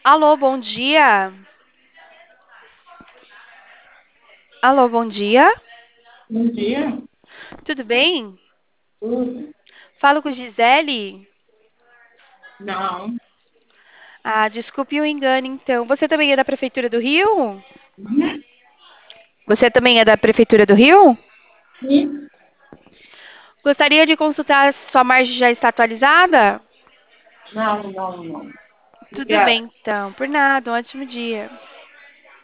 Alô, bom dia. Alô, bom dia. Bom dia. Tudo bem? Tudo? Falo com Gisele. Não. Ah, desculpe o engano, então. Você também é da Prefeitura do Rio? Né? Você também é da Prefeitura do Rio? Sim? Gostaria de consultar se sua margem já está atualizada? Não, não, não. Tudo Obrigada. bem, então. Por nada, um ótimo dia.